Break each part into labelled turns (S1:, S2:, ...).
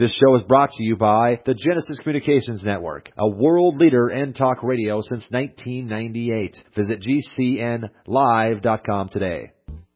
S1: This show is brought to you by the Genesis Communications Network, a world leader in talk radio since 1998. Visit GCNlive.com today.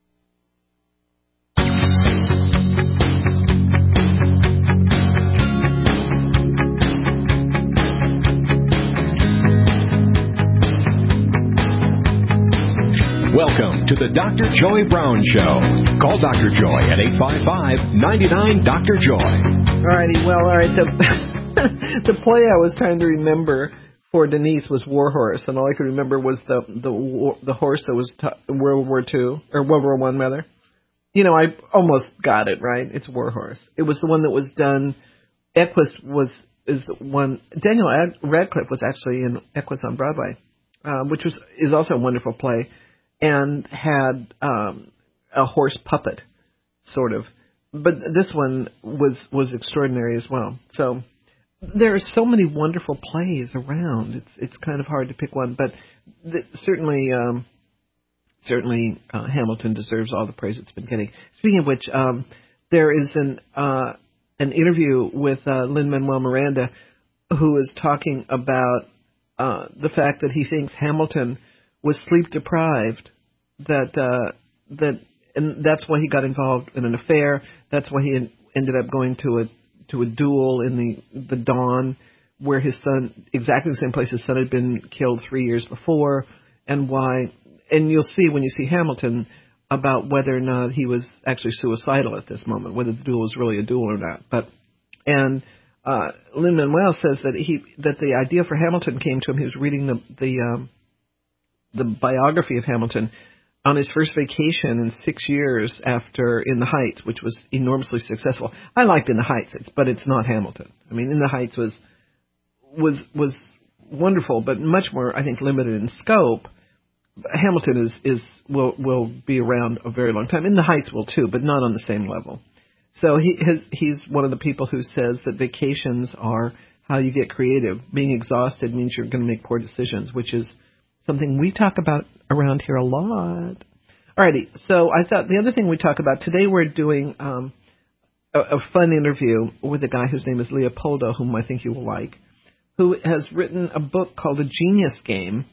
S2: Welcome to the Dr. Joy Brown Show. Call Dr. Joy at 855-99-DR-JOY.
S3: All right. The play I was trying to remember for Denise was Warhorse, and all I could remember was the horse that was World War II, or World War I, rather. You know, I almost got it, right? It's Warhorse. It was the one that was done, Equus is the one, Daniel Radcliffe was actually in Equus on Broadway, which is also a wonderful play. And had a horse puppet, sort of. But this one was extraordinary as well. So there are so many wonderful plays around. It's kind of hard to pick one, but certainly Hamilton deserves all the praise it's been getting. Speaking of which, there is an interview with Lin-Manuel Miranda, who is talking about the fact that he thinks Hamilton was sleep deprived, and that's why he got involved in an affair. That's why he ended up going to a duel in the Dawn, where his son, exactly the same place his son had been killed 3 years before, and why. And you'll see when you see Hamilton about whether or not he was actually suicidal at this moment, whether the duel was really a duel or not. Lin-Manuel says that the idea for Hamilton came to him. He was reading the biography of Hamilton on his first vacation in 6 years after In the Heights, which was enormously successful. I liked In the Heights, but it's not Hamilton. I mean, In the Heights was wonderful, but much more, I think, limited in scope. Hamilton will be around a very long time. In the Heights will too, but not on the same level. So he's one of the people who says that vacations are how you get creative. Being exhausted means you're going to make poor decisions, which is something we talk about around here a lot. Alrighty, so I thought the other thing we talk about today, we're doing a fun interview with a guy whose name is Leopoldo, whom I think you will like, who has written a book called A Genius Game.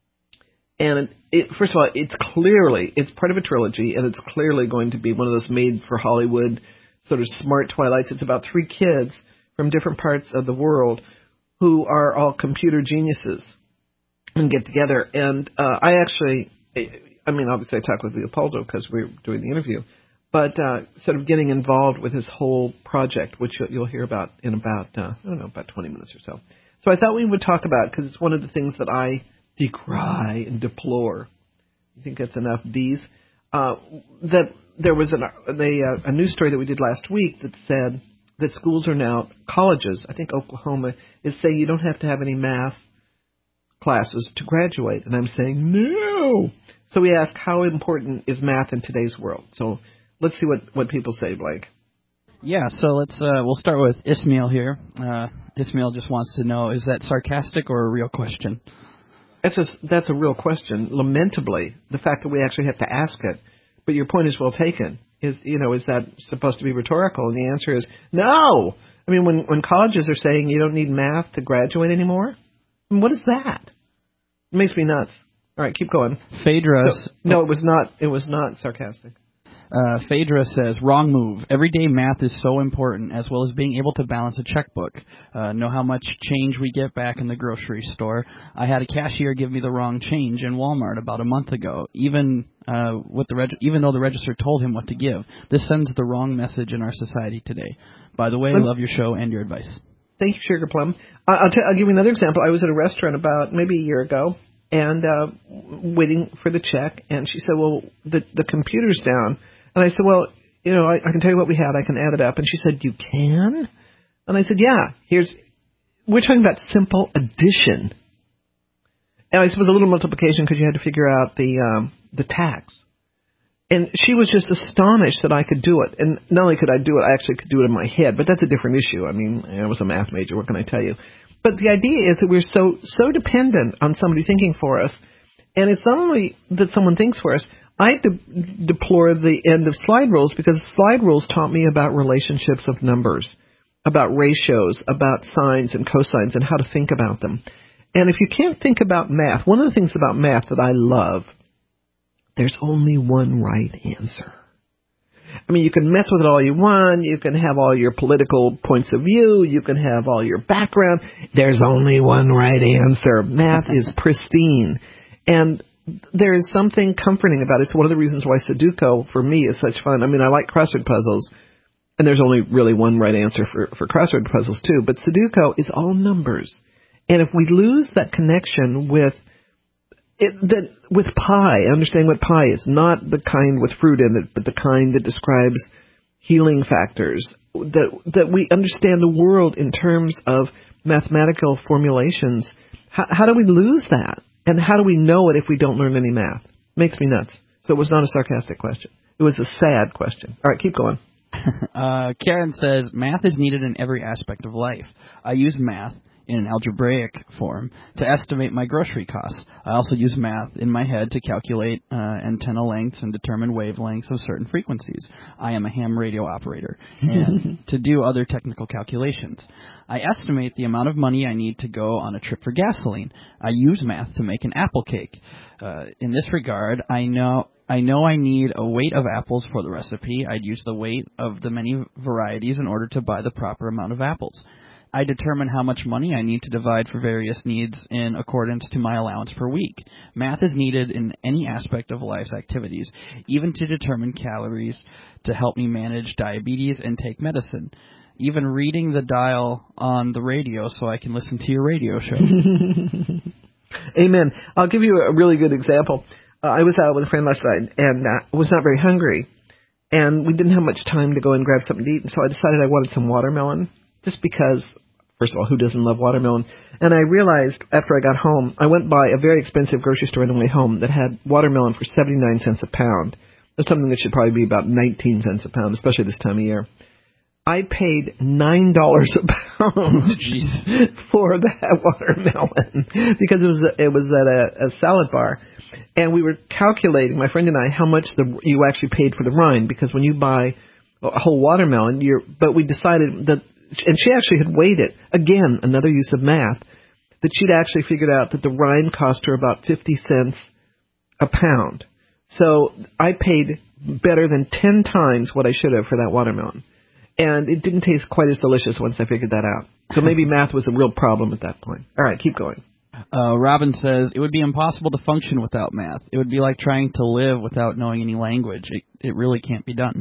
S3: And first of all, it's part of a trilogy, and it's clearly going to be one of those made for Hollywood sort of smart Twilights. It's about 3 kids from different parts of the world who are all computer geniuses and get together. And obviously I talked with Leopoldo because we're doing the interview, but sort of getting involved with his whole project, which you'll hear about in about 20 minutes or so. So I thought we would talk about, because it's one of the things that I decry and deplore. I think that's enough D's. That there was a news story that we did last week that said that schools are now, colleges, I think Oklahoma, is saying you don't have to have any math classes to graduate. And I'm saying, no. So we ask, how important is math in today's world? So let's see what people say, Blake.
S4: Yeah, so we'll start with Ismail here. Ismail just wants to know, is that sarcastic or a real question?
S3: That's a real question. Lamentably, the fact that we actually have to ask it, but your point is well taken. Is that supposed to be rhetorical? And the answer is no. I mean, when colleges are saying you don't need math to graduate anymore, I mean, what is that? It makes me nuts. All right, keep going.
S4: Phaedra.
S3: No, it was not. It was not sarcastic.
S4: Phaedra says, wrong move. Everyday math is so important, as well as being able to balance a checkbook. Know how much change we get back in the grocery store. I had a cashier give me the wrong change in Walmart about a month ago, even though the register told him what to give. This sends the wrong message in our society today. By the way, love your show and your advice.
S3: Thank you, Sugar Plum. I'll give you another example. I was at a restaurant about maybe a year ago, and waiting for the check, and she said, well, the computer's down. And I said, well, I can tell you what we had. I can add it up. And she said, you can? And I said, yeah. We're talking about simple addition. And I suppose a little multiplication because you had to figure out the tax. And she was just astonished that I could do it. And not only could I do it, I actually could do it in my head. But that's a different issue. I mean, I was a math major. What can I tell you? But the idea is that we're so dependent on somebody thinking for us. And it's not only that someone thinks for us. I deplore the end of slide rules, because slide rules taught me about relationships of numbers. about ratios, about sines and cosines, and how to think about them. And if you can't think about math, one of the things about math that I love, there's only one right answer. I mean, you can mess with it all you want. You can have all your political points of view. You can have all your background. There's only one right answer. Math is pristine. And there is something comforting about it. It's one of the reasons why Sudoku, for me, is such fun. I mean, I like crossword puzzles, and there's only really one right answer for crossword puzzles, too. But Sudoku is all numbers. And if we lose that connection with pi, understanding what pi is, not the kind with fruit in it, but the kind that describes healing factors, that we understand the world in terms of mathematical formulations, how do we lose that? And how do we know it if we don't learn any math? Makes me nuts. So it was not a sarcastic question. It was a sad question. All right, keep going.
S4: Karen says, math is needed in every aspect of life. I use math in an algebraic form to estimate my grocery costs. I also use math in my head to calculate antenna lengths and determine wavelengths of certain frequencies. I am a ham radio operator, and to do other technical calculations. I estimate the amount of money I need to go on a trip for gasoline. I use math to make an apple cake. In this regard, I know I need a weight of apples for the recipe. I'd use the weight of the many varieties in order to buy the proper amount of apples. I determine how much money I need to divide for various needs in accordance to my allowance per week. Math is needed in any aspect of life's activities, even to determine calories, to help me manage diabetes and take medicine. Even reading the dial on the radio so I can listen to your radio show.
S3: Amen. I'll give you a really good example. I was out with a friend last night and was not very hungry, and we didn't have much time to go and grab something to eat, and so I decided I wanted some watermelon, just because, first of all, who doesn't love watermelon? And I realized after I got home, I went by a very expensive grocery store on the way home that had watermelon for 79 cents a pound. That's something that should probably be about 19 cents a pound, especially this time of year. I paid $9 a pound for that watermelon because it was at a salad bar. And we were calculating, my friend and I, how much you actually paid for the rind, because when you buy a whole watermelon, but we decided that, and she actually had weighed it, again, another use of math, that she'd actually figured out that the rind cost her about 50 cents a pound. So I paid better than 10 times what I should have for that watermelon. And it didn't taste quite as delicious once I figured that out. So maybe math was a real problem at that point. All right, keep going.
S4: Robin says, it would be impossible to function without math. It would be like trying to live without knowing any language. It really can't be done.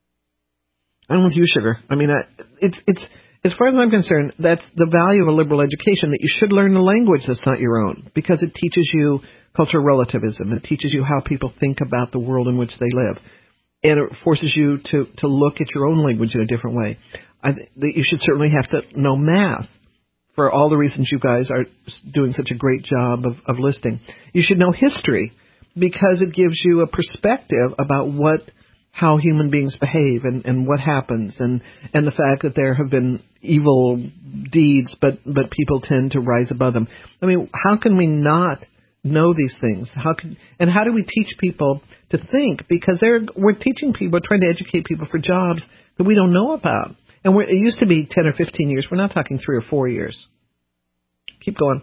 S3: I'm with you, Sugar. I mean, it's as far as I'm concerned, that's the value of a liberal education, that you should learn a language that's not your own, because it teaches you cultural relativism. It teaches you how people think about the world in which they live. And it forces you to look at your own language in a different way. You should certainly have to know math for all the reasons you guys are doing such a great job of listing. You should know history because it gives you a perspective about how human beings behave and what happens, and the fact that there have been evil deeds, but people tend to rise above them. I mean, how can we not know these things? How do we teach people to think? Because we're teaching people, trying to educate people for jobs that we don't know about. And it used to be 10 or 15 years. We're not talking 3 or 4 years. Keep going.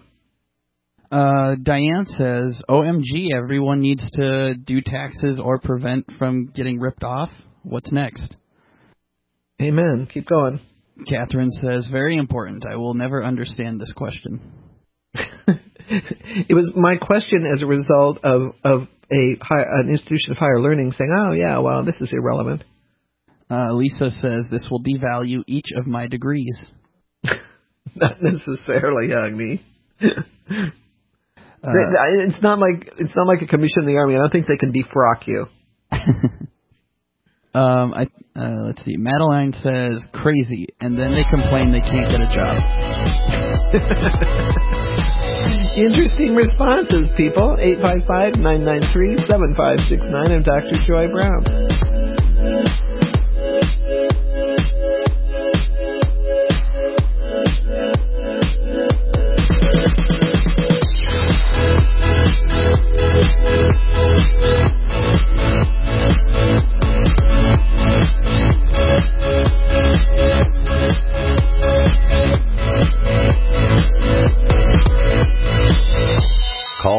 S4: Diane says, OMG, everyone needs to do taxes or prevent from getting ripped off. What's next?
S3: Amen. Keep going.
S4: Catherine says, very important. I will never understand this question.
S3: It was my question as a result of an institution of higher learning saying, oh, yeah, well, this is irrelevant.
S4: Lisa says, this will devalue each of my degrees.
S3: Not necessarily, Agni. It's not like a commission in the Army. I don't think they can defrock you.
S4: Let's see. Madeline says, crazy, and then they complain they can't get a job.
S3: Interesting responses, people. 855-993-7569. I'm Dr. Joy Brown.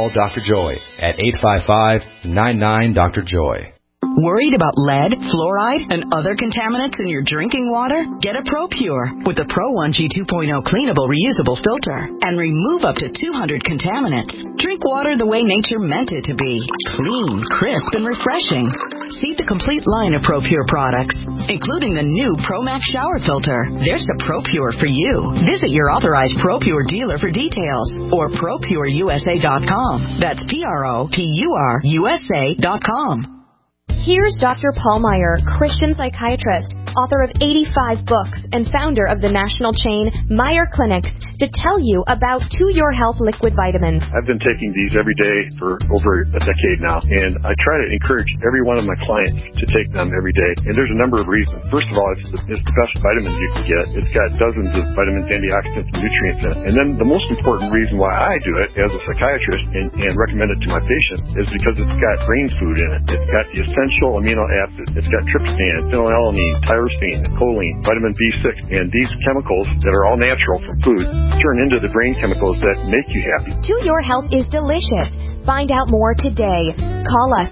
S1: call Dr. Joy at 855-99-DR-JOY.
S5: Worried about lead, fluoride, and other contaminants in your drinking water? Get a ProPure with the Pro 1G 2.0 cleanable, reusable filter and remove up to 200 contaminants. Drink water the way nature meant it to be. Clean, crisp, and refreshing. See the complete line of ProPure products, including the new ProMax shower filter. There's a ProPure for you. Visit your authorized ProPure dealer for details or ProPureUSA.com. That's ProPureUSA.com.
S6: Here's Dr. Paul Meyer, Christian psychiatrist, author of 85 books, and founder of the national chain Meyer Clinics, to tell you about To Your Health liquid vitamins.
S7: I've been taking these every day for over a decade now, and I try to encourage every one of my clients to take them every day. And there's a number of reasons. First of all, it's the best vitamins you can get. It's got dozens of vitamins, antioxidants, and nutrients in it. And then the most important reason why I do it as a psychiatrist and recommend it to my patients is because it's got brain food in it. It's got the essential amino acids. It's got tryptophan, phenylalanine, tyrosine, choline, vitamin B6, and these chemicals that are all natural from food turn into the brain chemicals that make you happy.
S6: To Your Health is delicious. Find out more today. Call us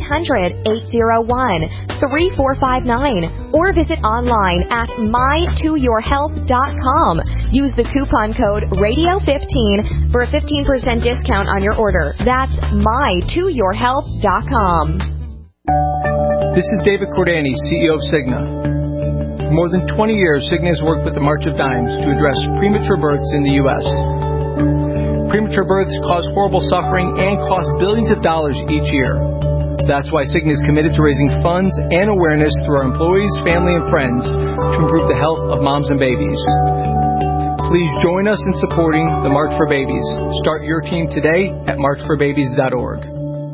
S6: 800-801-3459 or visit online at mytoyourhealth.com. Use the coupon code RADIO15 for a 15% discount on your order. That's mytoyourhealth.com.
S8: This is David Cordani, CEO of Cigna. For more than 20 years, Cigna has worked with the March of Dimes to address premature births in the U.S. Premature births cause horrible suffering and cost billions of dollars each year. That's why Cigna is committed to raising funds and awareness through our employees, family, and friends to improve the health of moms and babies. Please join us in supporting the March for Babies. Start your team today at marchforbabies.org.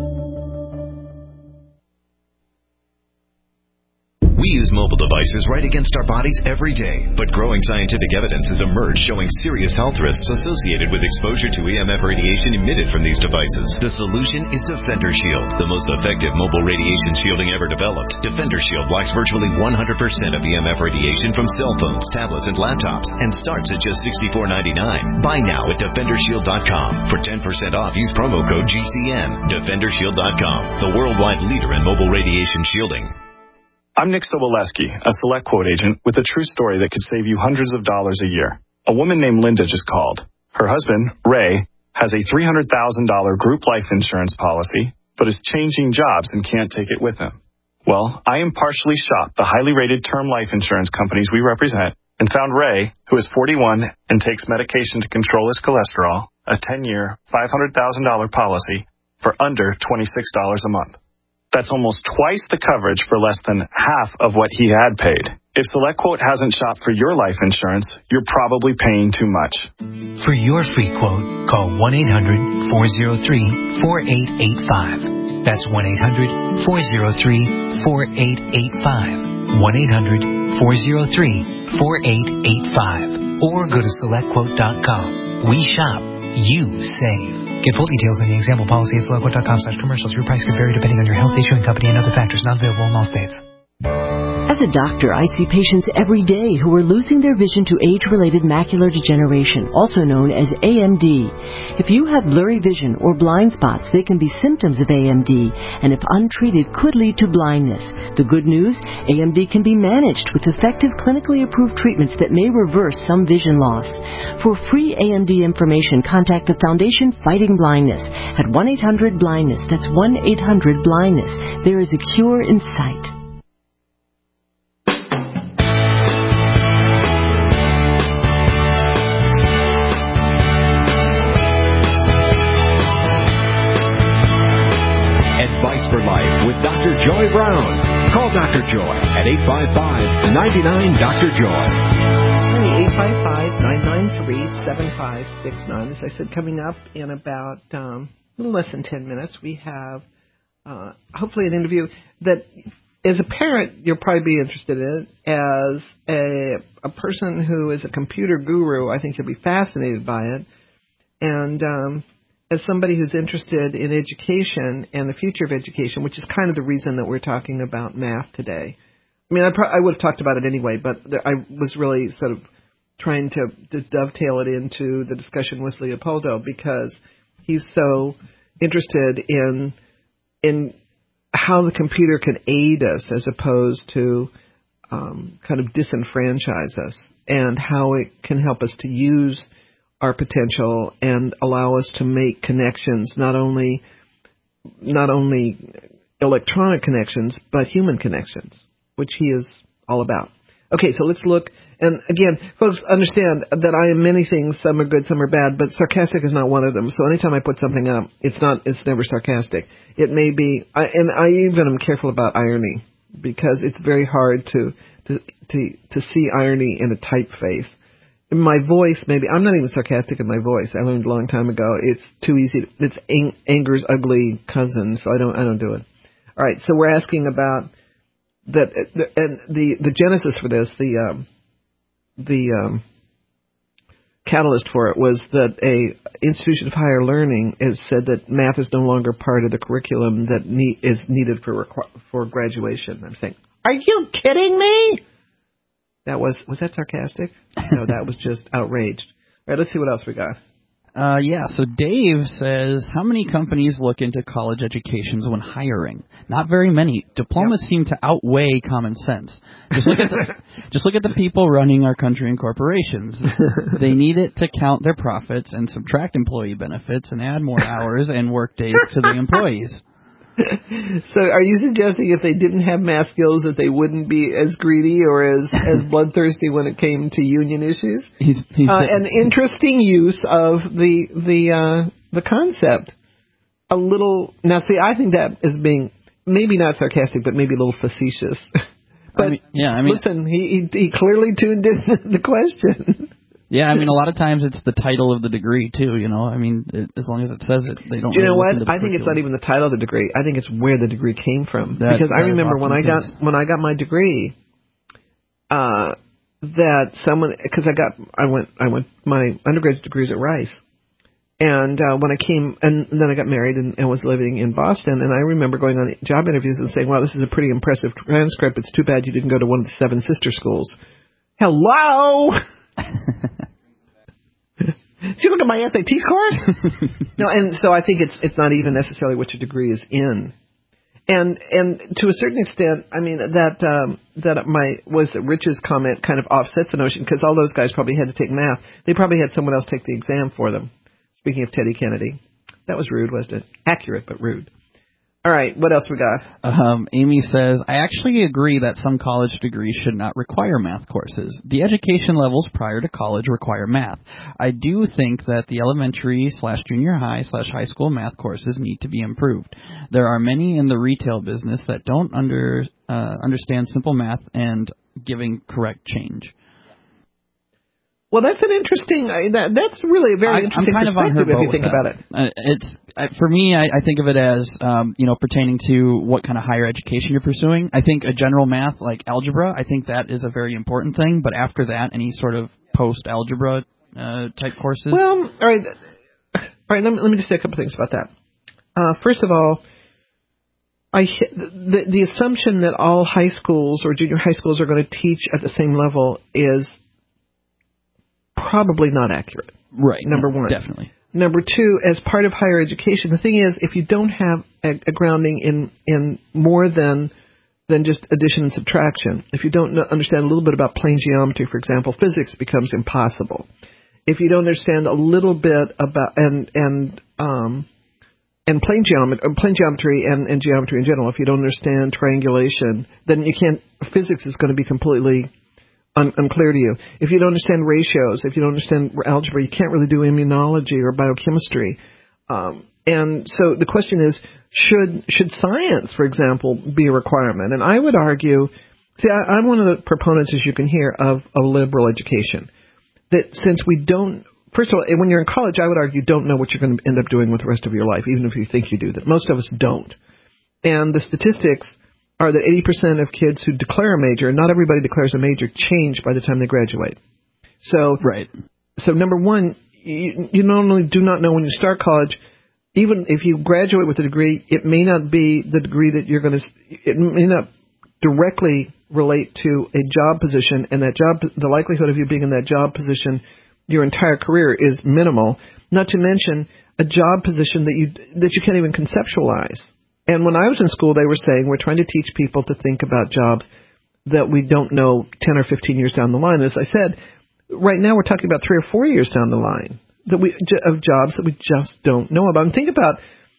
S2: We use mobile devices right against our bodies every day, but growing scientific evidence has emerged showing serious health risks associated with exposure to EMF radiation emitted from these devices. The solution is Defender Shield, the most effective mobile radiation shielding ever developed. Defender Shield blocks virtually 100% of EMF radiation from cell phones, tablets, and laptops, and starts at just $64.99. Buy now at DefenderShield.com. For 10% off, use promo code GCN. DefenderShield.com, the worldwide leader in mobile radiation shielding.
S9: I'm Nick Soboleski, a Select Quote agent with a true story that could save you hundreds of dollars a year. A woman named Linda just called. Her husband, Ray, has a $300,000 group life insurance policy, but is changing jobs and can't take it with him. Well, I impartially shopped the highly rated term life insurance companies we represent and found Ray, who is 41 and takes medication to control his cholesterol, a 10-year, $500,000 policy for under $26 a month. That's almost twice the coverage for less than half of what he had paid. If SelectQuote hasn't shopped for your life insurance, you're probably paying too much.
S10: For your free quote, call 1-800-403-4885. That's 1-800-403-4885. 1-800-403-4885. Or go to SelectQuote.com. We shop, you save. Get full details in the example policy at SelectQuote.com/commercials. Your price can vary depending on your health, issuing company, and other factors. Not available in all states.
S11: As a doctor, I see patients every day who are losing their vision to age-related macular degeneration, also known as AMD. If you have blurry vision or blind spots, they can be symptoms of AMD, and if untreated, could lead to blindness. The good news, AMD can be managed with effective clinically approved treatments that may reverse some vision loss. For free AMD information, contact the Foundation Fighting Blindness at 1-800-BLINDNESS. That's 1-800-BLINDNESS. There is a cure in sight.
S2: For Life with Dr. Joy Brown. Call Dr. Joy at 855-99-DR-JOY.
S3: 855-993-7569. As I said, coming up in about a little less than 10 minutes, we have hopefully an interview that, as a parent, you'll probably be interested in. As a person who is a computer guru, I think you'll be fascinated by it. And as somebody who's interested in education and the future of education, which is kind of the reason that we're talking about math today. I mean, I would have talked about it anyway, but I was really sort of trying to dovetail it into the discussion with Leopoldo because he's so interested in how the computer can aid us as opposed to kind of disenfranchise us, and how it can help us to use our potential and allow us to make connections, not only electronic connections, but human connections, which he is all about. Okay, so let's look. And again, folks, understand that I am many things. Some are good, some are bad, but sarcastic is not one of them. So anytime I put something up, it's never sarcastic. It may be, I even am careful about irony, because it's very hard to see irony in a typeface. In my voice, maybe I'm not even sarcastic in my voice. I learned a long time ago. It's too easy. It's anger's ugly cousin, so I don't do it. All right, so we're asking about that, and the genesis for this, the catalyst for it was that a institution of higher learning has said that math is no longer part of the curriculum that is needed for graduation. I'm saying, are you kidding me? Was that sarcastic? No, that was just outraged. All right, let's see what else we got.
S4: So Dave says, how many companies look into college educations when hiring? Not very many. Diplomas seem to outweigh common sense. Just look at the people running our country and corporations. They need it to count their profits and subtract employee benefits and add more hours and work days to the employees.
S3: So are you suggesting if they didn't have math skills that they wouldn't be as greedy or as bloodthirsty when it came to union issues?
S4: He's
S3: an interesting use of the concept. A little, now see, I think that is being maybe not sarcastic, but maybe a little facetious. But listen, he clearly tuned in the question.
S4: Yeah, I mean, a lot of times it's the title of the degree, too, you know. I mean, as long as it says it, they don't.
S3: Do you know what? I think it's not even the title of the degree. I think it's where the degree came from. Because I remember when I got my degree, that someone, because I went my undergraduate degrees at Rice, and when I came, and then I got married and was living in Boston, and I remember going on job interviews and saying, "Wow, this is a pretty impressive transcript. It's too bad you didn't go to one of the 7 sister schools." Hello. Did you look at my SAT scores? No, and so I think it's not even necessarily what your degree is in, and to a certain extent, I mean that Rich's comment kind of offsets the notion, because all those guys probably had to take math. They probably had someone else take the exam for them. Speaking of Teddy Kennedy, that was rude, wasn't it? Accurate, but rude. All right, what else we got?
S4: Amy says, I actually agree that some college degrees should not require math courses. The education levels prior to college require math. I do think that the elementary/junior high/high school math courses need to be improved. There are many in the retail business that don't understand simple math and giving correct change.
S3: Well, that's an interesting. That's really a very interesting perspective if you think about it.
S4: For me, I think of it as pertaining to what kind of higher education you're pursuing. I think a general math like algebra, I think that is a very important thing. But after that, any sort of post algebra type courses.
S3: Well, all right. Let me just say a couple things about that. First of all, the assumption that all high schools or junior high schools are going to teach at the same level is probably not accurate.
S4: Right.
S3: Number one.
S4: Definitely.
S3: Number two, as part of higher education, the thing is, if you don't have a grounding in more than just addition and subtraction, if you don't understand a little bit about plane geometry, for example, physics becomes impossible. If you don't understand a little bit about and plane geometry and geometry in general, if you don't understand triangulation, then physics is going to be completely unclear to you. If you don't understand ratios, if you don't understand algebra, you can't really do immunology or biochemistry. And so the question is, should science, for example, be a requirement? And I would argue, I'm one of the proponents, as you can hear, of a liberal education. That since we don't, first of all, when you're in college, I would argue, don't know what you're going to end up doing with the rest of your life, even if you think you do. That most of us don't. And the statistics are that 80% of kids who declare a major, not everybody declares a major, change by the time they graduate. So,
S4: right.
S3: So number one, you not only do not know when you start college, even if you graduate with a degree, it may not be the degree that you're going to, it may not directly relate to a job position, and that job, the likelihood of you being in that job position your entire career is minimal, not to mention a job position that you can't even conceptualize. And when I was in school, they were saying we're trying to teach people to think about jobs that we don't know 10 or 15 years down the line. As I said, right now we're talking about 3 or 4 years down the line of jobs that we just don't know about. And think about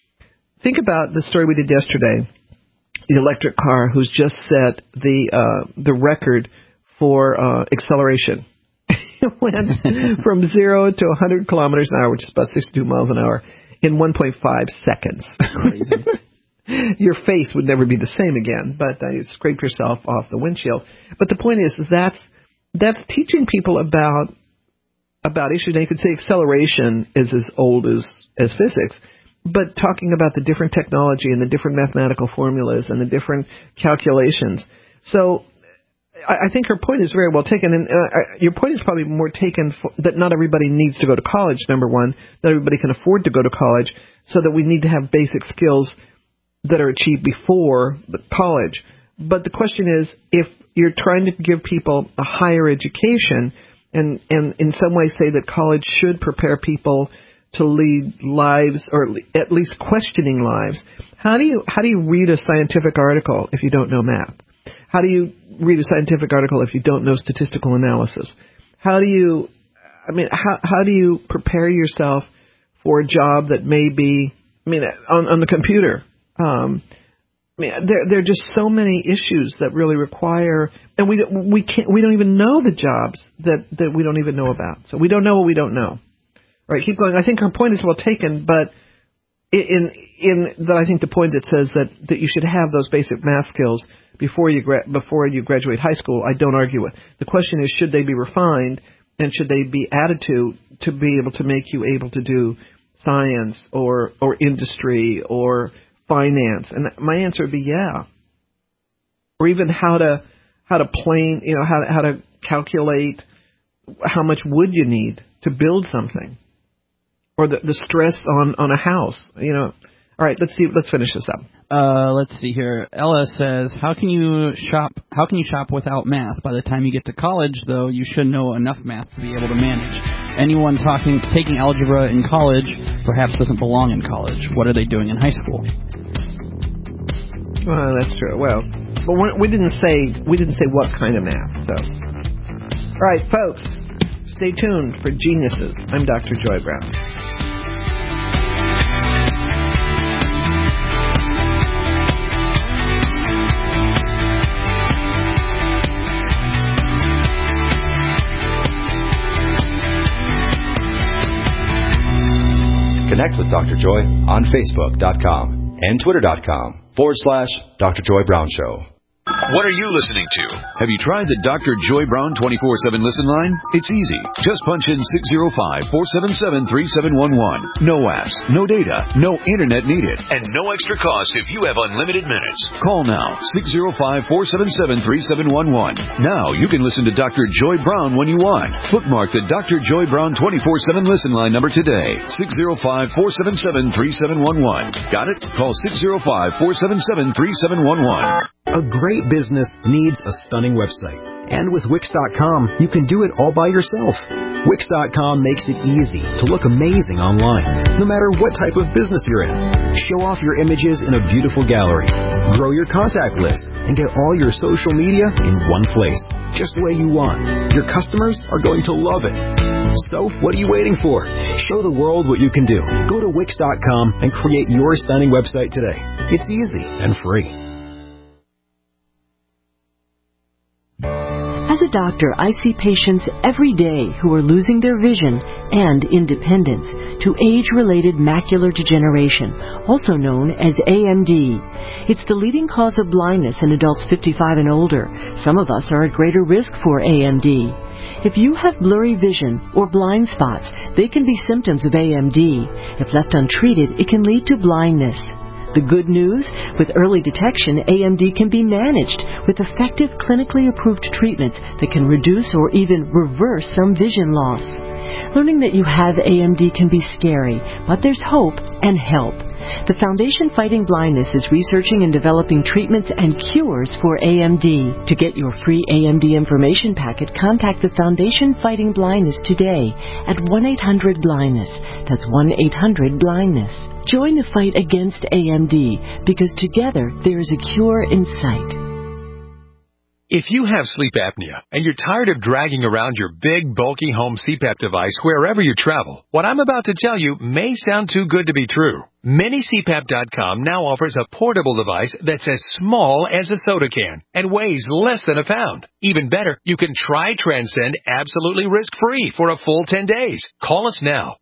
S3: the story we did yesterday, the electric car who's just set the record for acceleration. It went from 0 to 100 kilometers an hour, which is about 62 miles an hour, in 1.5 seconds. Crazy. Your face would never be the same again, but you scrape yourself off the windshield. But the point is that's teaching people about issues. Now you could say acceleration is as old as physics, but talking about the different technology and the different mathematical formulas and the different calculations. So I think her point is very well taken, and your point is probably more taken that not everybody needs to go to college, number one, not everybody can afford to go to college, so that we need to have basic skills that are achieved before the college. But the question is, if you're trying to give people a higher education and in some way say that college should prepare people to lead lives, or at least questioning lives, how do you read a scientific article if you don't know math? How do you read a scientific article if you don't know statistical analysis? How do you prepare yourself for a job that may be, on the computer? There are just so many issues that really require, and we don't even know the jobs that we don't even know about. So we don't know what we don't know. All right, keep going. I think her point is well taken, but in that I think the point that says that you should have those basic math skills before you graduate high school, I don't argue with. The question is, should they be refined, and should they be added to be able to make you able to do science or industry or finance? And my answer would be yeah. Or even how to plane, how to calculate how much wood you need to build something, or the stress on a house. All right, let's finish this up.
S4: Let's see here. Ella says, how can you shop without math? By the time you get to college, though, you should know enough math to be able to manage. Anyone taking algebra in college perhaps doesn't belong in college. What are they doing in high school?
S3: Well, that's true. Well, but we didn't say what kind of math. So, all right, folks, stay tuned for Geniuses. I'm Dr. Joy Brown.
S1: Connect with Dr. Joy on Facebook.com and Twitter.com/Dr. Joy Brown Show.
S12: What are you listening to? Have you tried the Dr. Joy Brown 24/7 listen line? It's easy. Just punch in 605-477-3711. No apps, no data, no internet needed, and no extra cost if you have unlimited minutes. Call now, 605-477-3711. Now you can listen to Dr. Joy Brown when you want. Bookmark the Dr. Joy Brown 24/7 listen line number today, 605-477-3711. Got it? Call 605-477-3711.
S13: A great business needs a stunning website. And with Wix.com, you can do it all by yourself. Wix.com makes it easy to look amazing online, no matter what type of business you're in. Show off your images in a beautiful gallery, grow your contact list, and get all your social media in one place, just the way you want. Your customers are going to love it. So, what are you waiting for? Show the world what you can do. Go to Wix.com and create your stunning website today. It's easy and free.
S11: As a doctor, I see patients every day who are losing their vision and independence to age-related macular degeneration, also known as AMD. It's the leading cause of blindness in adults 55 and older. Some of us are at greater risk for AMD. If you have blurry vision or blind spots, they can be symptoms of AMD. If left untreated, it can lead to blindness. The good news? With early detection, AMD can be managed with effective clinically approved treatments that can reduce or even reverse some vision loss. Learning that you have AMD can be scary, but there's hope and help. The Foundation Fighting Blindness is researching and developing treatments and cures for AMD. To get your free AMD information packet, contact the Foundation Fighting Blindness today at 1-800-BLINDNESS. That's 1-800-BLINDNESS. Join the fight against AMD, because together there is a cure in sight.
S14: If you have sleep apnea and you're tired of dragging around your big, bulky home CPAP device wherever you travel, what I'm about to tell you may sound too good to be true. MiniCPAP.com now offers a portable device that's as small as a soda can and weighs less than a pound. Even better, you can try Transcend absolutely risk-free for a full 10 days. Call us now,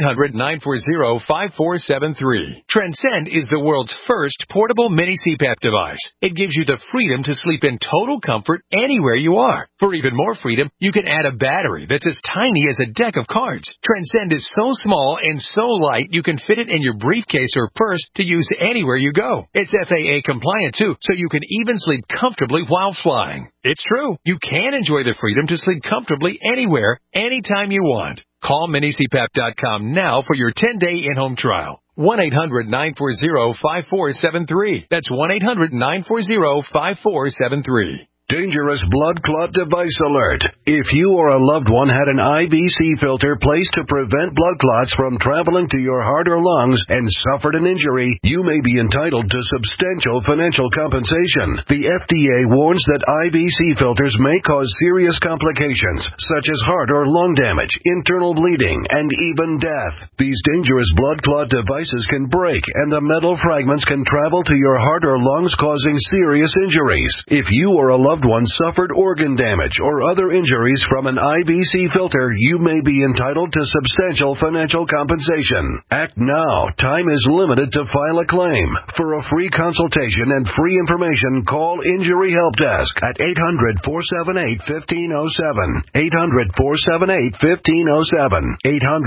S14: 1-800-940-5473. Transcend is the world's first portable mini CPAP device. It gives you the freedom to sleep in total comfort anywhere you are. For even more freedom, you can add a battery that's as tiny as a deck of cards. Transcend is so small and so light you can fit it in your briefcase or purse to use anywhere you go. It's FAA compliant too, so you can even sleep comfortably while flying. It's true. You can enjoy the freedom to sleep comfortably anywhere, anytime you want. Call MiniCPAP.com now for your 10-day in-home trial. 1-800-940-5473. That's 1-800-940-5473.
S15: Dangerous blood clot device alert. If you or a loved one had an IVC filter placed to prevent blood clots from traveling to your heart or lungs and suffered an injury, you may be entitled to substantial financial compensation. The FDA warns that IVC filters may cause serious complications, such as heart or lung damage, internal bleeding, and even death. These dangerous blood clot devices can break, and the metal fragments can travel to your heart or lungs, causing serious injuries. If you or a loved one suffered organ damage or other injuries from an IVC filter, you may be entitled to substantial financial compensation. Act now. Time is limited to file a claim. For a free consultation and free information, call Injury Help Desk at 800-478-1507. 800-478-1507.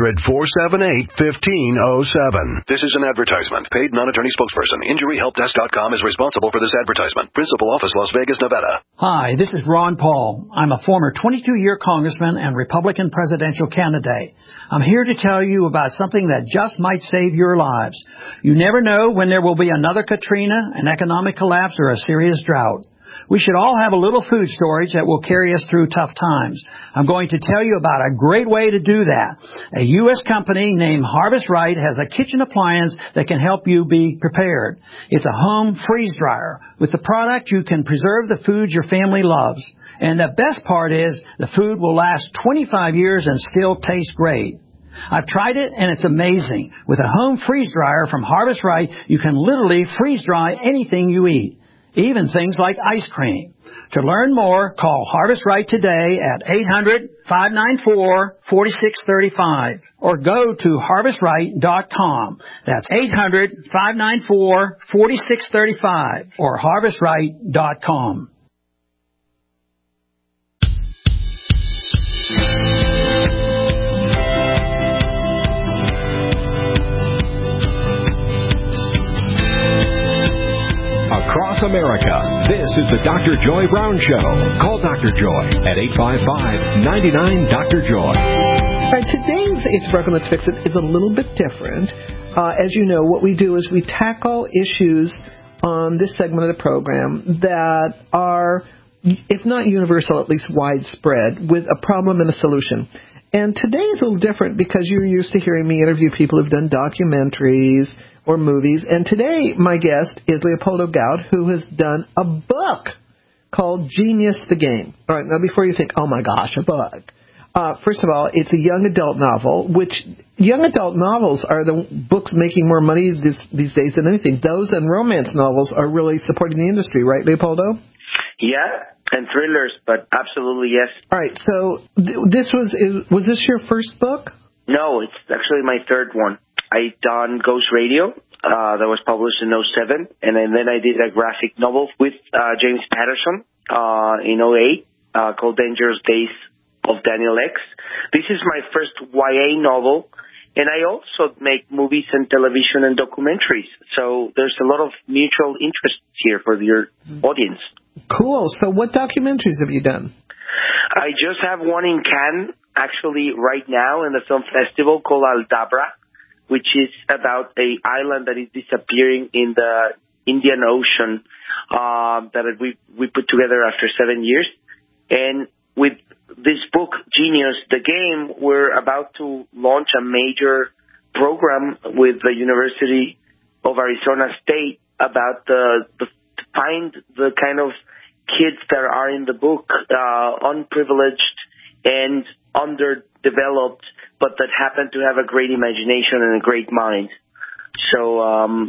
S15: 800-478-1507. This is an advertisement. Paid non-attorney spokesperson. InjuryHelpDesk.com is responsible for this advertisement. Principal office, Las Vegas, Nevada.
S16: Hi, this is Ron Paul. I'm a former 22-year congressman and Republican presidential candidate. I'm here to tell you about something that just might save your lives. You never know when there will be another Katrina, an economic collapse, or a serious drought. We should all have a little food storage that will carry us through tough times. I'm going to tell you about a great way to do that. A U.S. company named Harvest Right has a kitchen appliance that can help you be prepared. It's a home freeze dryer. With the product, you can preserve the food your family loves. And the best part is the food will last 25 years and still taste great. I've tried it, and it's amazing. With a home freeze dryer from Harvest Right, you can literally freeze dry anything you eat, even things like ice cream. To learn more, call Harvest Right today at 800-594-4635 or go to harvestright.com. That's 800-594-4635 or harvestright.com.
S17: Across America, this is the Dr. Joy Brown Show. Call Dr. Joy at 855-99-DR-JOY.
S3: All right, today's It's Broken, Let's Fix It is a little bit different. As you know, what we do is we tackle issues on this segment of the program that are, if not universal, at least widespread, with a problem and a solution. And today is a little different because you're used to hearing me interview people who've done documentaries or movies. And today, my guest is Leopoldo Gaut, who has done a book called Genius the Game. All right, now before you think, oh my gosh, a book. First of all, it's a young adult novel, which young adult novels are the books making more money these days than anything. Those and romance novels are really supporting the industry, right, Leopoldo?
S18: Yeah, and thrillers, but absolutely yes.
S3: All right, so this was this your first book?
S18: No, it's actually my third one. I done Ghost Radio, that was published in 2007, and then I did a graphic novel with James Patterson in 2008 called Dangerous Days of Daniel X. This is my first YA novel, and I also make movies and television and documentaries. So there's a lot of mutual interests here for your audience.
S3: Cool. So what documentaries have you done?
S18: I just have one in Cannes, actually, right now in the film festival called Aldabra, which is about a island that is disappearing in the Indian Ocean that we put together after 7 years. And with this book, Genius, the game, we're about to launch a major program with the University of Arizona State about to find the kind of kids that are in the book, unprivileged and underdeveloped, but that happen to have a great imagination and a great mind. So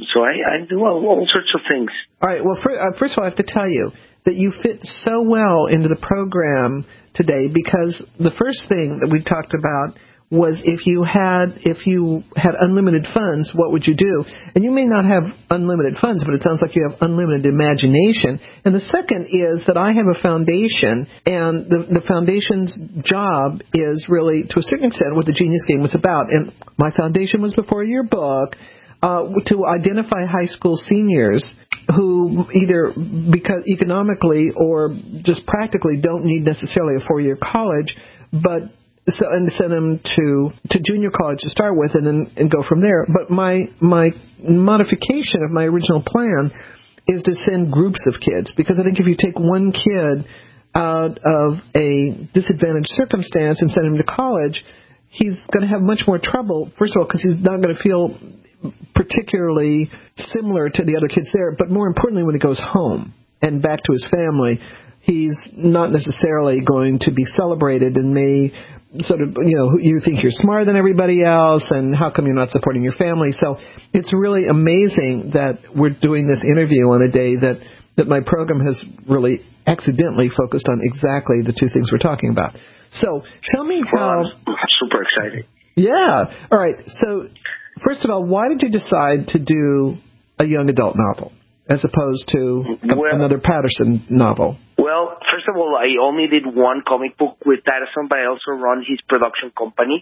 S18: I do all sorts of things.
S3: All right. Well, first of all, I have to tell you that you fit so well into the program today, because the first thing that we talked about was if you had unlimited funds, what would you do? And you may not have unlimited funds, but it sounds like you have unlimited imagination. And the second is that I have a foundation, and the foundation's job is really, to a certain extent, what the Genius Game was about. And my foundation was before your book, to identify high school seniors who either because economically or just practically don't need necessarily a 4-year college, but and send them to junior college to start with, and go from there. But my modification of my original plan is to send groups of kids, because I think if you take one kid out of a disadvantaged circumstance and send him to college, he's going to have much more trouble. First of all, because he's not going to feel particularly similar to the other kids there, but more importantly, when he goes home and back to his family, he's not necessarily going to be celebrated and may sort of, you think you're smarter than everybody else, and how come you're not supporting your family? So it's really amazing that we're doing this interview on a day that my program has really accidentally focused on exactly the two things we're talking about. So tell me how...
S18: Super exciting.
S3: Yeah. All right. So first of all, why did you decide to do a young adult novel as opposed to another Patterson novel?
S18: Well, first of all, I only did one comic book with Patterson, but I also run his production company.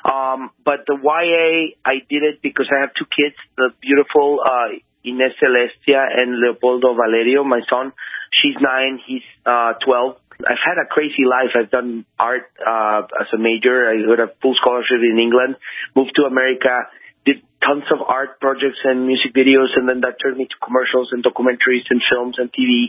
S18: But the YA, I did it because I have two kids, the beautiful Inés Celestia and Leopoldo Valerio, my son. She's 9, he's 12. I've had a crazy life. I've done art as a major. I got a full scholarship in England, moved to America, did tons of art projects and music videos, and then that turned me to commercials and documentaries and films and TV.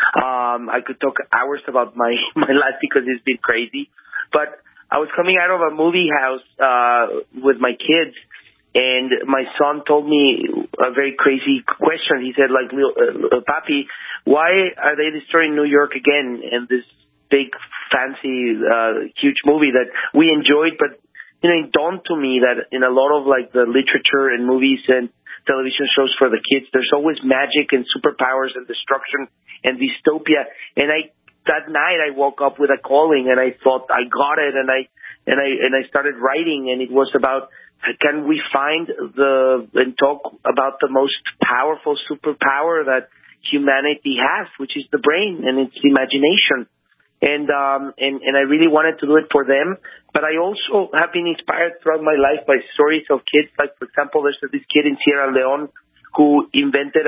S18: I could talk hours about my life because it's been crazy. But I was coming out of a movie house with my kids, and my son told me a very crazy question. He said, Papi, why are they destroying New York again in this big, fancy, huge movie that we enjoyed, but it dawned to me that in a lot of the literature and movies and television shows for the kids, there's always magic and superpowers and destruction and dystopia. And that night I woke up with a calling, and I thought I got it, and I started writing, and it was about, can we find and talk about the most powerful superpower that humanity has, which is the brain and its imagination. And I really wanted to do it for them. But I also have been inspired throughout my life by stories of kids. Like, for example, there's this kid in Sierra Leone who invented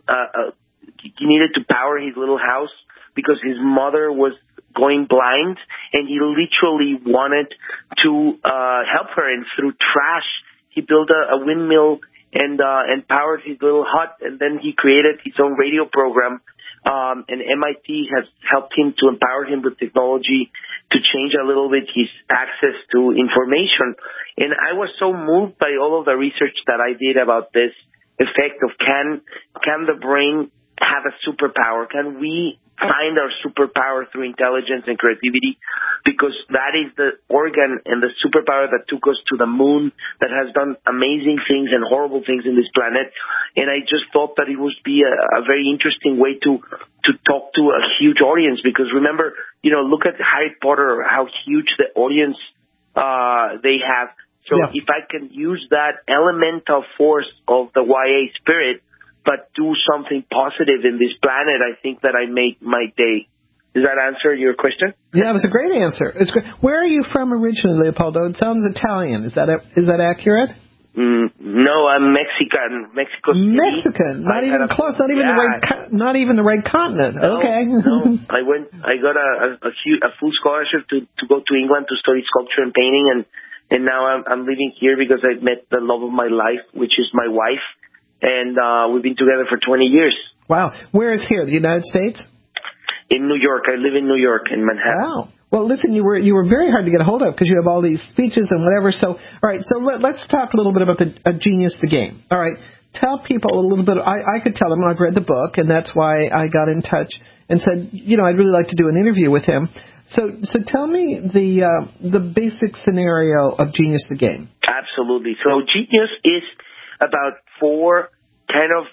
S18: he needed to power his little house because his mother was going blind, and he literally wanted to help her. And through trash, he built a windmill and powered his little hut. And then he created his own radio program. And MIT has helped him to empower him with technology to change a little bit his access to information. And I was so moved by all of the research that I did about this effect of can the brain have a superpower? Can we find our superpower through intelligence and creativity? Because that is the organ and the superpower that took us to the moon, that has done amazing things and horrible things in this planet. And I just thought that it would be a very interesting way to talk to a huge audience. Because remember, look at Harry Potter, how huge the audience they have. So if I can use that elemental force of the YA spirit, but do something positive in this planet, I think that I made my day. Does that answer your question?
S3: Yeah, it was a great answer. It's great. Where are you from originally, Leopoldo? It sounds Italian. Is that accurate?
S18: No, I'm Mexican.
S3: Mexican. Not even close. Not even the right continent.
S18: No,
S3: okay.
S18: No. I got a full scholarship to go to England to study sculpture and painting, And now I'm living here because I met the love of my life, which is my wife. And we've been together for 20 years.
S3: Wow. Where is here, the United States?
S18: In New York. I live in New York, in Manhattan.
S3: Wow. Well, listen, you were very hard to get a hold of because you have all these speeches and whatever. So, all right, so let's talk a little bit about the Genius the Game. All right, tell people a little bit. I could tell them I've read the book, and that's why I got in touch and said, I'd really like to do an interview with him. So tell me the basic scenario of Genius the Game.
S18: Absolutely. So Genius is about 4 kind of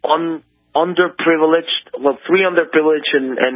S18: underprivileged, well, 3 underprivileged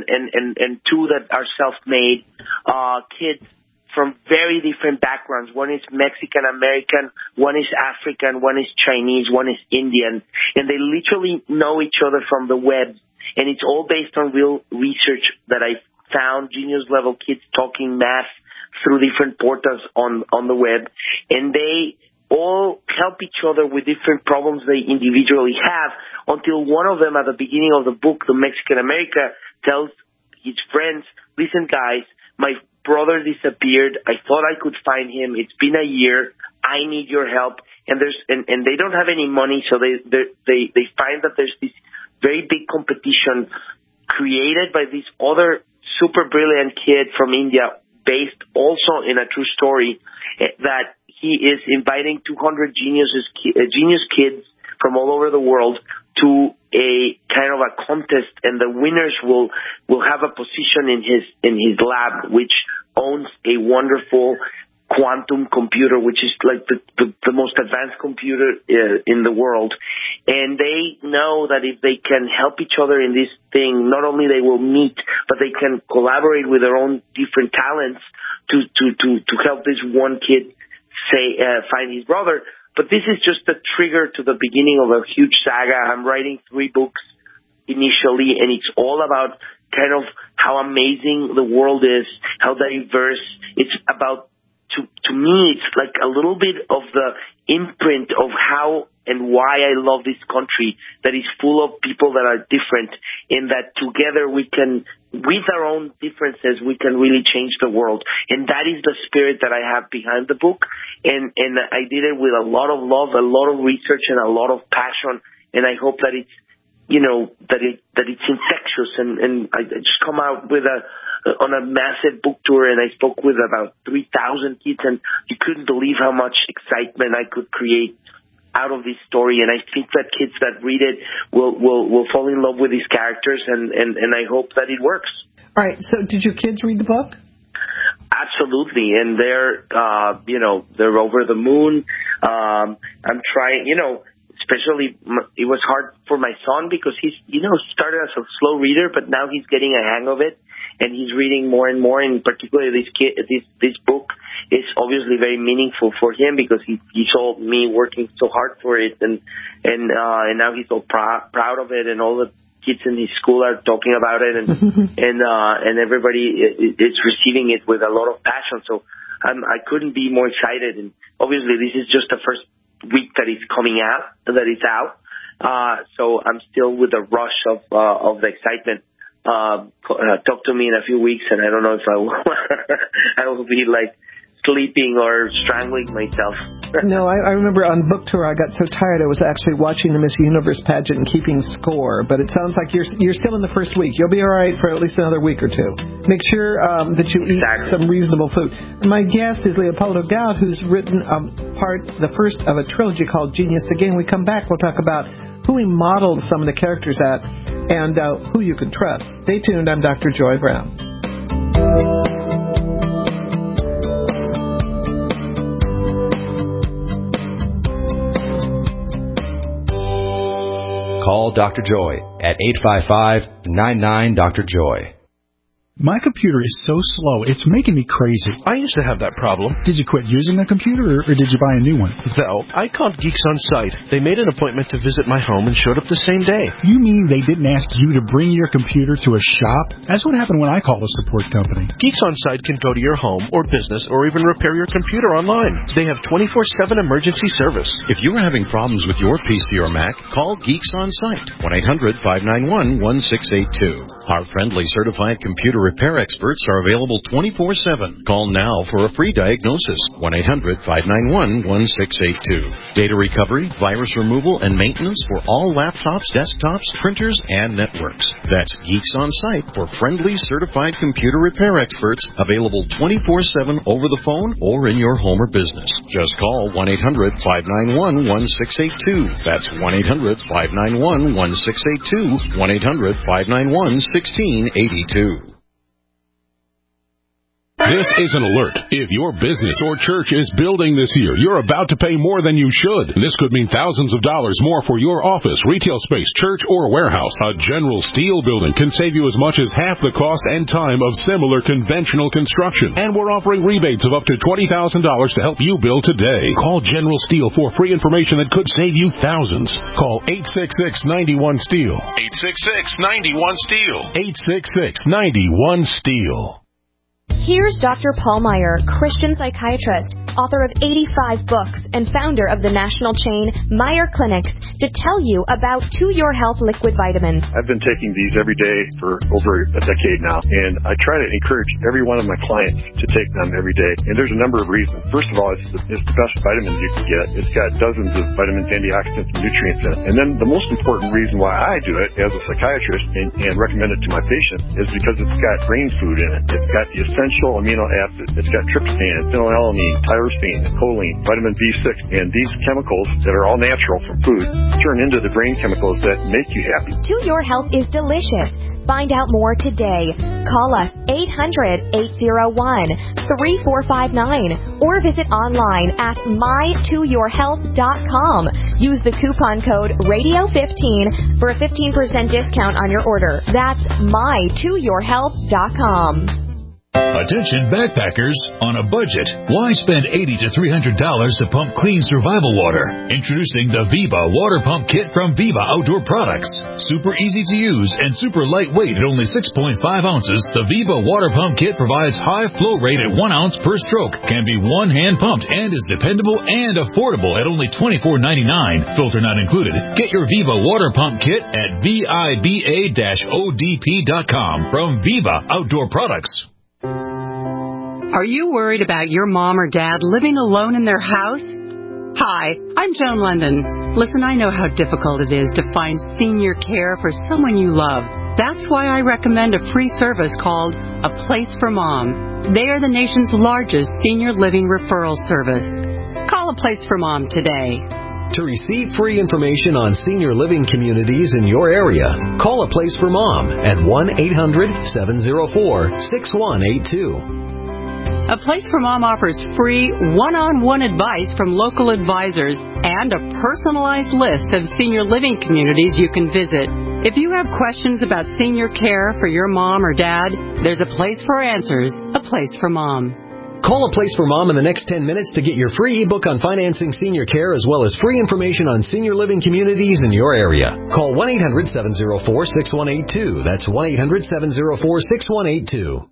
S18: and 2 that are self-made kids from very different backgrounds. One is Mexican American, one is African, one is Chinese, one is Indian, and they literally know each other from the web. And it's all based on real research that I found. Genius level kids talking math through different portals on the web, and they all help each other with different problems they individually have, until one of them at the beginning of the book, the Mexican America, tells his friends, listen guys, my brother disappeared. I thought I could find him. It's been a year. I need your help. And they don't have any money, so they find that there's this very big competition created by this other super brilliant kid from India, based also in a true story, that he is inviting 200 genius kids from all over the world to a kind of a contest, and the winners will have a position in his lab, which owns a wonderful quantum computer, which is like the most advanced computer in the world. And they know that if they can help each other in this thing, not only they will meet, but they can collaborate with their own different talents to help this one kid find his brother. But this is just a trigger to the beginning of a huge saga. I'm writing 3 books initially, and it's all about kind of how amazing the world is, how diverse. It's about, to me, it's like a little bit of the imprint of how and why I love this country that is full of people that are different, and that together we can, with our own differences, we can really change the world. And that is the spirit that I have behind the book. And I did it with a lot of love, a lot of research, and a lot of passion. And I hope that it's, that it's infectious. And I just come out with on a massive book tour, and I spoke with about 3,000 kids, and you couldn't believe how much excitement I could create out of this story. And I think that kids that read it will fall in love with these characters, and I hope that it works.
S3: All right. So did your kids read the book?
S18: Absolutely. And they're over the moon. I'm trying, especially it was hard for my son because he's, started as a slow reader, but now he's getting a hang of it. And he's reading more and more, and particularly this book is obviously very meaningful for him because he saw me working so hard for it, and now he's so proud of it, and all the kids in his school are talking about it, and everybody is receiving it with a lot of passion. So I couldn't be more excited, and obviously this is just the first week that it's coming out, that it's out. So I'm still with the rush of the excitement. Talk to me in a few weeks, and I don't know if I will be like sleeping or strangling myself.
S3: No, I remember on book tour I got so tired I was actually watching the Miss Universe pageant and keeping score. But it sounds like you're still in the first week. You'll be all right for at least another week or 2. Make sure that you eat some reasonable food. My guest is Leopoldo Gaud, who's written the first of a trilogy called Genius the Game. When we come back, we'll talk about who he modeled some of the characters at, and who you can trust. Stay tuned. I'm Dr. Joy Brown.
S1: Call Dr. Joy at 855-99-DR-JOY.
S19: My computer is so slow, it's making me crazy.
S20: I used to have that problem.
S19: Did you quit using a computer, or did you buy a new one?
S20: No, I called Geeks On Site. They made an appointment to visit my home and showed up the same day.
S19: You mean they didn't ask you to bring your computer to a shop? That's what happened when I called a support company.
S20: Geeks On Site can go to your home or business or even repair your computer online. They have 24/7 emergency service.
S21: If you are having problems with your PC or Mac, call Geeks On Site, 1-800-591-1682. Our friendly certified computer repair experts are available 24/7. Call now for a free diagnosis. 1-800-591-1682. Data recovery, virus removal, and maintenance for all laptops, desktops, printers, and networks. That's Geeks On Site for friendly, certified computer repair experts available 24/7 over the phone or in your home or business. Just call 1-800-591-1682. That's 1-800-591-1682. 1-800-591-1682.
S17: This is an alert. If your business or church is building this year, you're about to pay more than you should. This could mean thousands of dollars more for your office, retail space, church, or warehouse. A General Steel building can save you as much as half the cost and time of similar conventional construction. And we're offering rebates of up to $20,000 to help you build today. Call General Steel for free information that could save you thousands. Call 866-91-STEEL.
S14: 866-91-STEEL.
S17: 866-91-STEEL.
S6: Here's Dr. Paul Meyer, Christian psychiatrist, author of 85 books, and founder of the national chain Meyer Clinics, to tell you about To Your Health liquid vitamins.
S7: I've been taking these every day for over a decade now, and I try to encourage every one of my clients to take them every day. And there's a number of reasons. First of all, it's the best vitamins you can get. It's got dozens of vitamins, antioxidants, and nutrients in it. And then the most important reason why I do it as a psychiatrist and recommend it to my patients is because it's got brain food in it. It's got the essential amino acids. It's got tryptophan, phenylalanine, tyrosine, choline, vitamin B6, and these chemicals that are all natural from food turn into the brain chemicals that make you happy.
S6: To Your Health is delicious. Find out more today. Call us 800-801-3459 or visit online at mytoyourhealth.com. Use the coupon code RADIO15 for a 15% discount on your order. That's mytoyourhealth.com.
S12: Attention backpackers on a budget. Why spend $80 to $300 to pump clean survival water? Introducing the Viva Water Pump Kit from Viva Outdoor Products. Super easy to use and super lightweight at only 6.5 ounces, the Viva Water Pump Kit provides high flow rate at 1 ounce per stroke, can be one-hand pumped, and is dependable and affordable at only $24.99. Filter not included. Get your Viva Water Pump Kit at VIBA-ODP.com from Viva Outdoor Products.
S5: Are you worried about your mom or dad living alone in their house? Hi, I'm Joan London. Listen, I know how difficult it is to find senior care for someone you love. That's why I recommend a free service called A Place for Mom. They are the nation's largest senior living referral service. Call A Place for Mom today.
S22: To receive free information on senior living communities in your area, call A Place for Mom at 1-800-704-6182.
S5: A Place for Mom offers free one-on-one advice from local advisors and a personalized list of senior living communities you can visit. If you have questions about senior care for your mom or dad, there's a place for answers, A Place for Mom.
S22: Call A Place for Mom in the next 10 minutes to get your free ebook on financing senior care as well as free information on senior living communities in your area. Call 1-800-704-6182. That's 1-800-704-6182.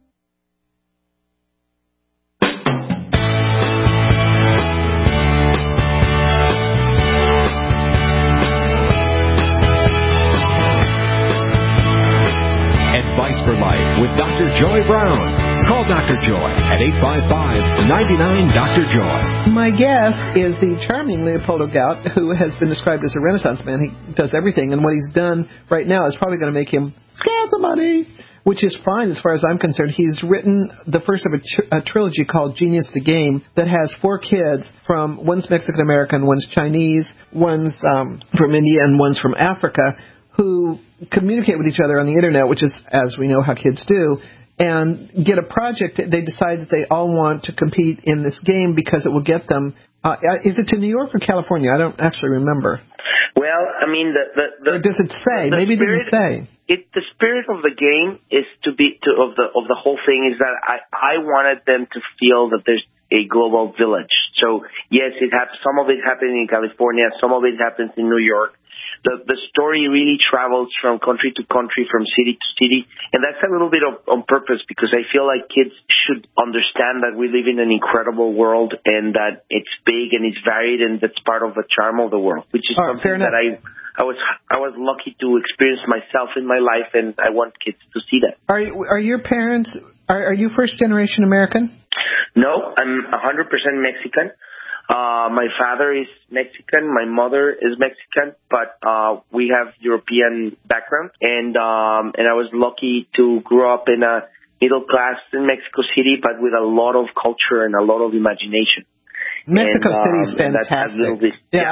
S17: Advice for Life with Dr. Joy Brown. Call Dr. Joy at 855-99-DR-JOY.
S3: My guest is the charming Leopoldo Gout, who has been described as a Renaissance man. He does everything, and what he's done right now is probably going to make him scale some money, which is fine as far as I'm concerned. He's written the first of a trilogy called Genius the Game that has 4 kids from, one's Mexican-American, one's Chinese, one's from India, and one's from Africa, who communicate with each other on the Internet, which is, as we know, how kids do, and get a project. They decide that they all want to compete in this game because it will get them. Is it to New York or California? I don't actually remember.
S18: Well, I mean,
S3: or does it say? Maybe it didn't say.
S18: The spirit of the game is of the whole thing is that I wanted them to feel that there's a global village. So yes, some of it happened in California, some of it happens in New York. The story really travels from country to country, from city to city, and that's a little bit on purpose because I feel like kids should understand that we live in an incredible world and that it's big and it's varied and that's part of the charm of the world, which is something that I was lucky to experience myself in my life, and I want kids to see that.
S3: Are your parents? Are you first generation American?
S18: No, I'm 100% Mexican. My father is Mexican, my mother is Mexican, but we have European background, and I was lucky to grow up in a middle class in Mexico City, but with a lot of culture and a lot of imagination.
S3: Mexico City is fantastic.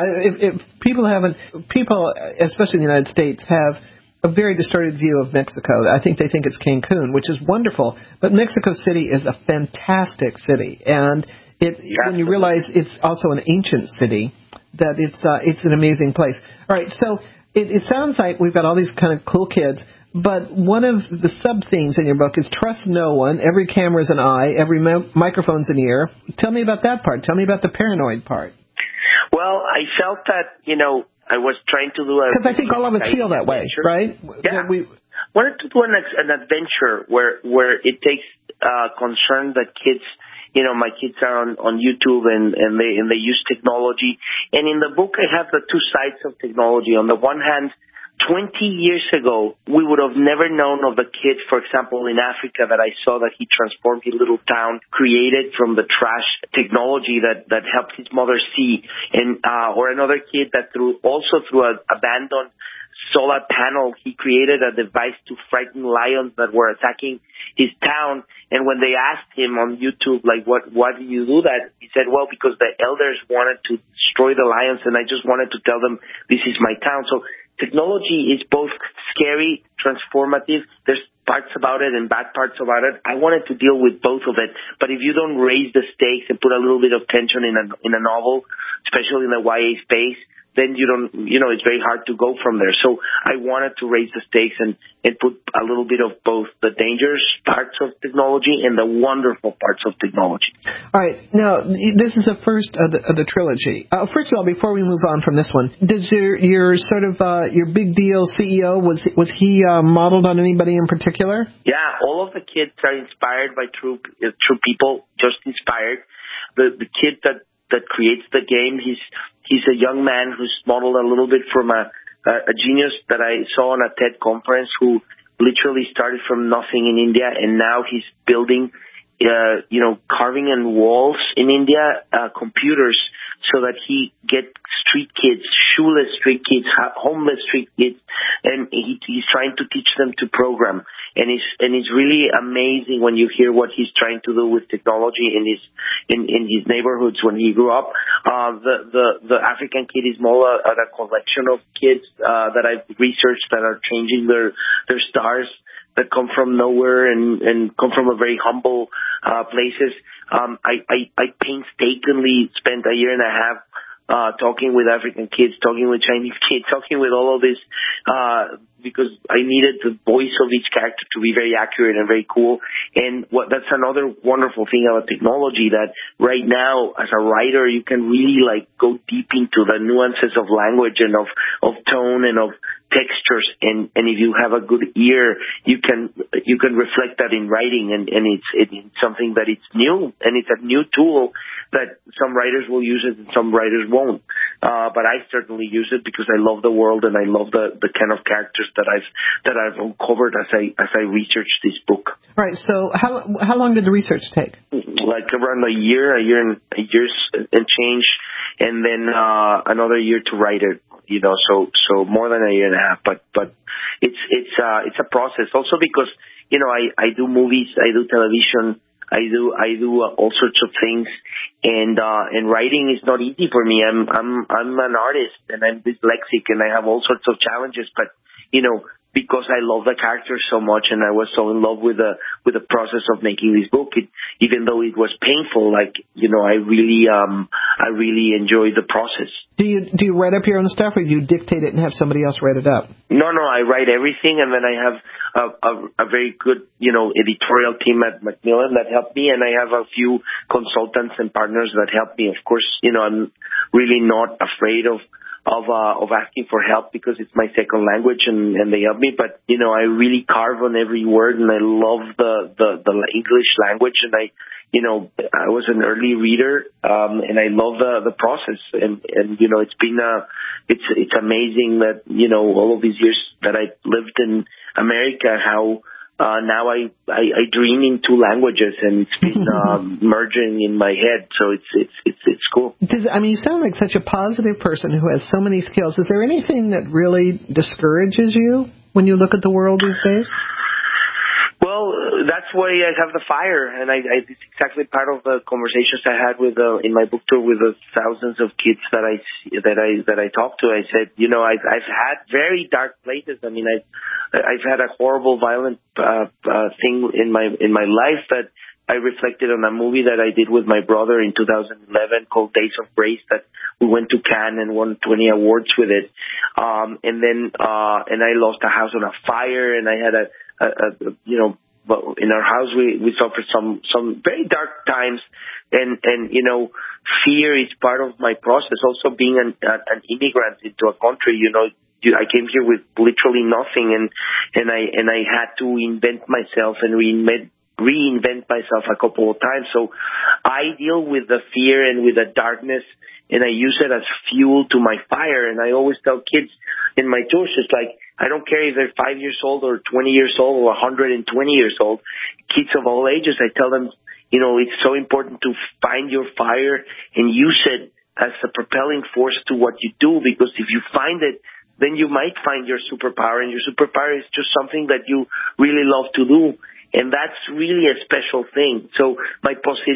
S3: If people especially in the United States, have a very distorted view of Mexico. I think they think it's Cancun, which is wonderful, but Mexico City is a fantastic city, and when you realize it's also an ancient city, that it's an amazing place. All right, so it sounds like we've got all these kind of cool kids, but one of the sub-themes in your book is trust no one. Every camera's an eye, every microphone's an ear. Tell me about that part. Tell me about the paranoid part.
S18: Well, I felt that, I was trying to do
S3: because I think all of us feel that way, right?
S18: Yeah. We wanted to do an adventure where it takes concern that kids. My kids are on YouTube and they use technology. And in the book, I have the two sides of technology. On the one hand, 20 years ago, we would have never known of the kid, for example, in Africa that I saw that he transformed his little town, created from the trash technology that helped his mother see, and or another kid that through an abandoned solar panel, he created a device to frighten lions that were attacking his town. And when they asked him on YouTube, like, why do you do that? He said, well, because the elders wanted to destroy the lions, and I just wanted to tell them this is my town. So technology is both scary, transformative. There's parts about it and bad parts about it. I wanted to deal with both of it. But if you don't raise the stakes and put a little bit of tension in a novel, especially in the YA space, then you don't, it's very hard to go from there. So I wanted to raise the stakes and put a little bit of both the dangerous parts of technology and the wonderful parts of technology.
S3: All right. Now, this is the first of the trilogy. First of all, before we move on from this one, does your sort of your big deal CEO, was he modeled on anybody in particular?
S18: Yeah, all of the kids are inspired by true people, just inspired. The kid that creates the game, he's a young man who's modeled a little bit from a genius that I saw on a TED conference who literally started from nothing in India, and now he's building, carving in walls in India, computers, so that he get street kids, shoeless street kids, homeless street kids, and he's trying to teach them to program. And it's really amazing when you hear what he's trying to do with technology in his neighborhoods when he grew up. The African kid is more a collection of kids that I've researched that are changing their stars, that come from nowhere and come from a very humble places. I painstakingly spent a year and a half talking with African kids, talking with Chinese kids, talking with all of this, because I needed the voice of each character to be very accurate and very cool. And that's another wonderful thing about technology, that right now, as a writer, you can really go deep into the nuances of language and of tone and of textures, and if you have a good ear, you can reflect that in writing, and it's something that it's new, and it's a new tool that some writers will use it and some writers won't. But I certainly use it because I love the world and I love the kind of characters that I've uncovered as I researched this book.
S3: All right. So how long did the research take?
S18: Like around a year and change, and then another year to write it. So more than a year and a half, but it's a process also because, I do movies, I do television, I do all sorts of things, and writing is not easy for me. I'm an artist and I'm dyslexic and I have all sorts of challenges, but, because I love the characters so much and I was so in love with the process of making this book, even though it was painful, I really enjoyed the process.
S3: Do you write up your own stuff, or do you dictate it and have somebody else write it up?
S18: No, I write everything, and then I have a very good, editorial team at Macmillan that help me, and I have a few consultants and partners that help me. Of course, I'm really not afraid of of asking for help because it's my second language and they help me. But, you know, I really carve on every word, and I love the English language, and I was an early reader, and I love the process. And you know, it's been it's amazing that, you know, all of these years that I lived in America, how now I dream in two languages, and it's been merging in my head. So it's cool.
S3: You sound like such a positive person who has so many skills. Is there anything that really discourages you when you look at the world these days?
S18: Well, that's why I have the fire, and it's exactly part of the conversations I had with in my book tour with the thousands of kids that I talked to. I said, you know, I've had very dark places. I mean, I've had a horrible, violent thing in my life that I reflected on a movie that I did with my brother in 2011 called Days of Grace, that we went to Cannes and won 20 awards with it. And I lost a house on a fire, and I had you know, in our house we suffered some very dark times, and you know, fear is part of my process. Also, being an immigrant into a country, you know, I came here with literally nothing, and I had to invent myself and reinvent myself a couple of times. So I deal with the fear and with the darkness, and I use it as fuel to my fire. And I always tell kids in my tours, it's like, I don't care if they're 5 years old or 20 years old or 120 years old, kids of all ages, I tell them, you know, it's so important to find your fire and use it as a propelling force to what you do, because if you find it, then you might find your superpower, and your superpower is just something that you really love to do. And that's really a special thing. So my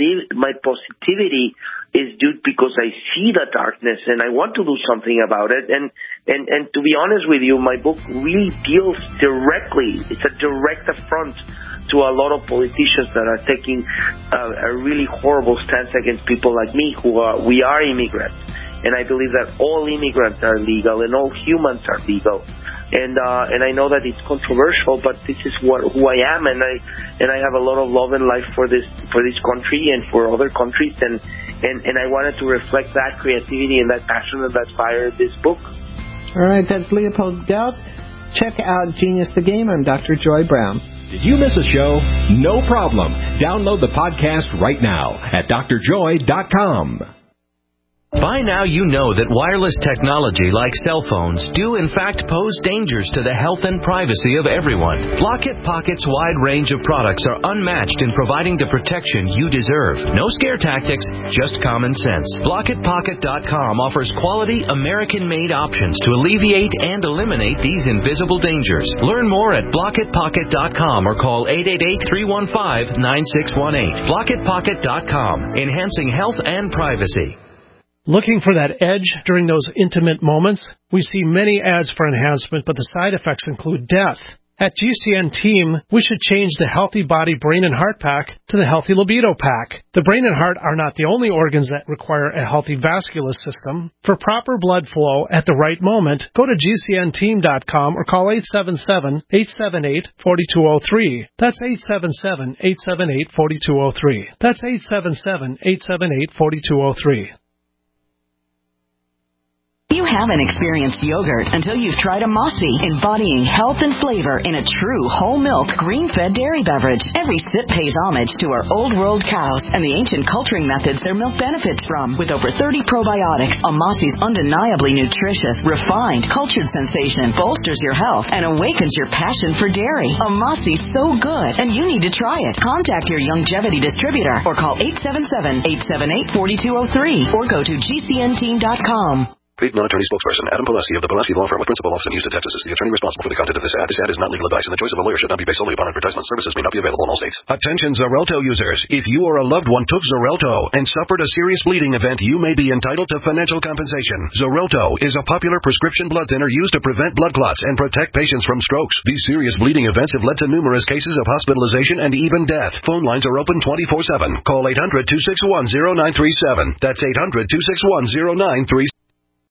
S18: positivity is due because I see the darkness and I want to do something about it. And to be honest with you, my book really deals directly. It's a direct affront to a lot of politicians that are taking a really horrible stance against people like me we are immigrants. And I believe that all immigrants are legal and all humans are legal. And I know that it's controversial, but this is who I am, and I have a lot of love and life for this country and for other countries, and I wanted to reflect that creativity and that passion and that fire in this book.
S3: All right, that's Leopold Gelt. Check out Genius the Game. I'm Dr. Joy Brown.
S22: Did you miss a show? No problem. Download the podcast right now at drjoy.com.
S8: By now you know that wireless technology like cell phones do in fact pose dangers to the health and privacy of everyone. Blockit Pocket's wide range of products are unmatched in providing the protection you deserve. No scare tactics, just common sense. BlockitPocket.com offers quality American-made options to alleviate and eliminate these invisible dangers. Learn more at BlockitPocket.com or call 888-315-9618. BlockitPocket.com, enhancing health and privacy.
S9: Looking for that edge during those intimate moments? We see many ads for enhancement, but the side effects include death. At GCN Team, we should change the Healthy Body Brain and Heart Pack to the Healthy Libido Pack. The brain and heart are not the only organs that require a healthy vascular system. For proper blood flow at the right moment, go to GCNteam.com or call 877-878-4203. That's 877-878-4203. That's 877-878-4203.
S23: You haven't experienced yogurt until you've tried a Mossy, embodying health and flavor in a true whole milk, green-fed dairy beverage. Every sip pays homage to our old world cows and the ancient culturing methods their milk benefits from. With over 30 probiotics, a Mossy's undeniably nutritious, refined, cultured sensation bolsters your health and awakens your passion for dairy. A Mossy's so good, and you need to try it. Contact your Youngevity distributor or call 877-878-4203 or go to GCNteam.com.
S15: Paid non-attorney spokesperson Adam Palesky of the Palesky Law Firm with principal office in Houston, Texas is the attorney responsible for the content of this ad. This ad is not legal advice, and the choice of a lawyer should not be based solely upon advertisement. Services may not be available in all states. Attention Xarelto users. If you or a loved one took Xarelto and suffered a serious bleeding event, you may be entitled to financial compensation. Xarelto is a popular prescription blood thinner used to prevent blood clots and protect patients from strokes. These serious bleeding events have led to numerous cases of hospitalization and even death. Phone lines are open 24/7. Call 800-261-0937. That's 800-261-0937.